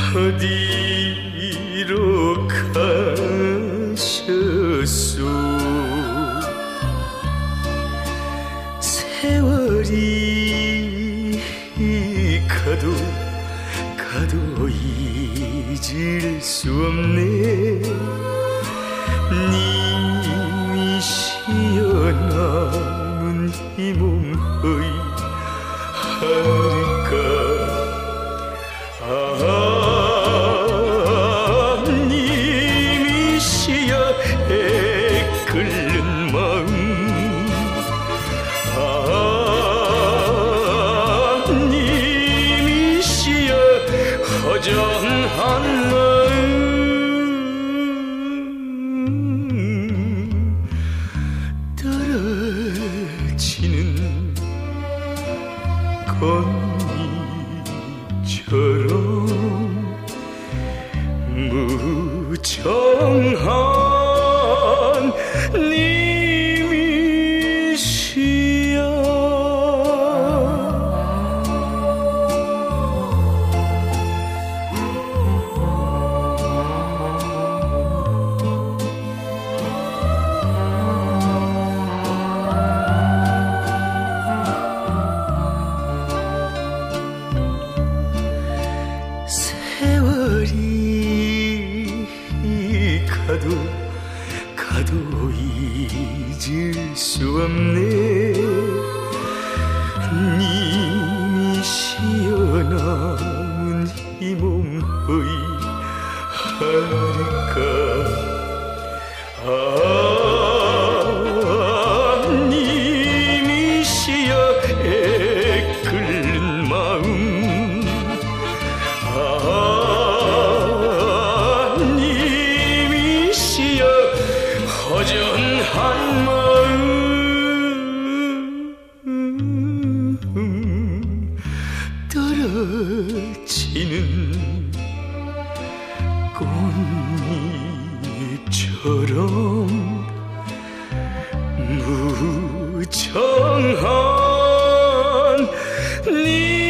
어디로 가셨소. 세월이 가도 잊을 수 없네. 님이시여 남은 이 몸의 하루가 님이시여 애끓는 마음 님이시여 허전한 마음 떨어지는 꽃잎처럼 무정한 님이시여. 세월이 가도 잊을 수 없네. 님이시여 남은 이 몸의 하루가 님이시여 애끓는 마음 님이시여 허전한 마음 떨어지는 꽃잎처럼 무정한 님